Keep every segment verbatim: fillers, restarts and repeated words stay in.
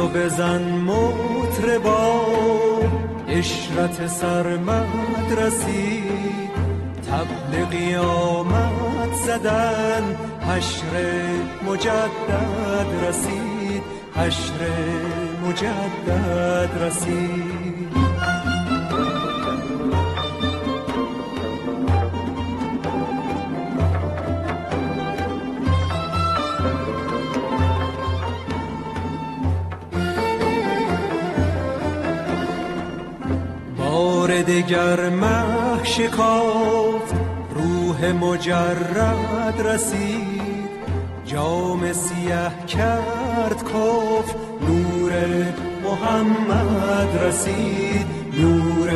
و بزن مطربا، اشرت سرمد رسید، طبل قیامت زدن، حشر مجدد رسید، حشر مجدد رسید. بار دگر مه شکافت، روح مجرد رسید، جام سیه کرد کف، نور محمد رسید، نور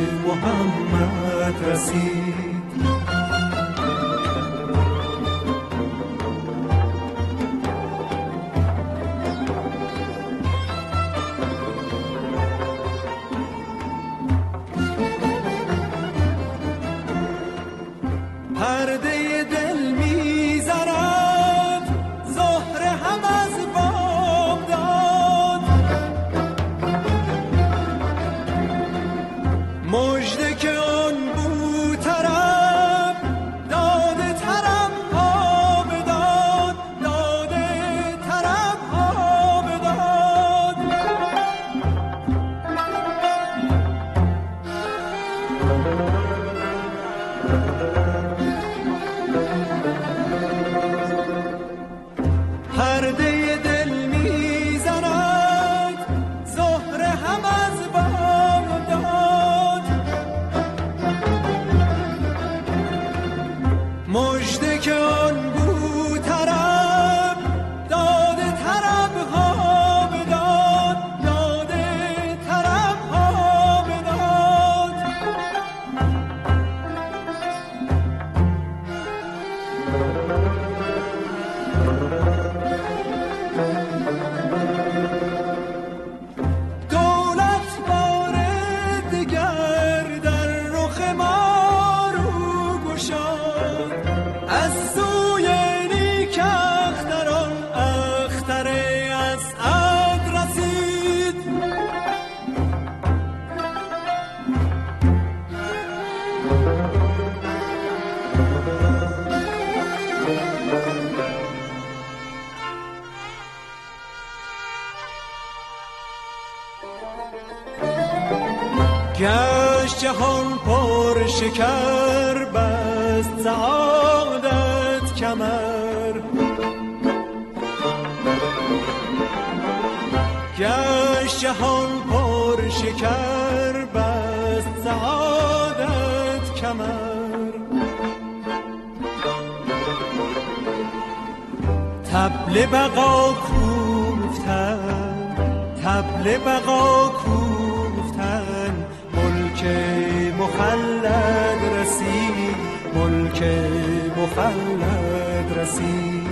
محمد رسید. پرده دل می‌زند، زهره هم از بامداد، مژده که آن بو طرب، داده طرب ها بداد، داده طرب ها بداد. پرده دل میزند، زهره هم از بامداد، مژده که آن بو طرب، داده طرب ها بداد، داده طرب ها بداد. دولت بار دگر در رخ ما رو گشاد، از سوی نیک اختران اختر اسعد رسید. گشت جهان پر شکر، بست سعادت کمر، گشت جهان پر شکر، بست سعادت کمر. طبل بقا کوفتن، طبل بقا کوفتن، ملک مخلد رسید، ملک مخلد رسید.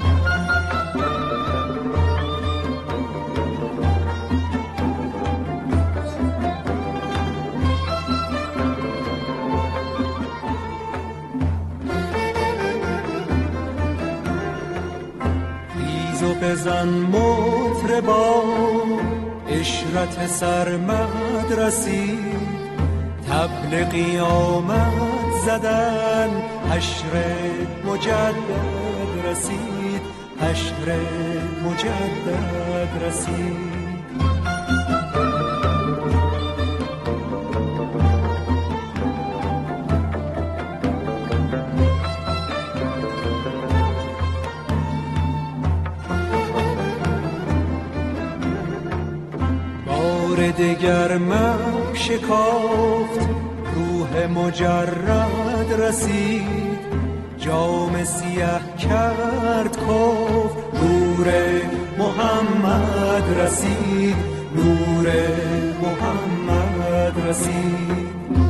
خیز و بزن مطربا، اشرت سرمد رسید، طبل قیامت زدن، حشر مجدد رسید، حشر مجدد رسید. بار دگر مه شکافت، روح مجرد رسید، جام سیه کرد کف، نور محمد رسید، نور محمد رسید.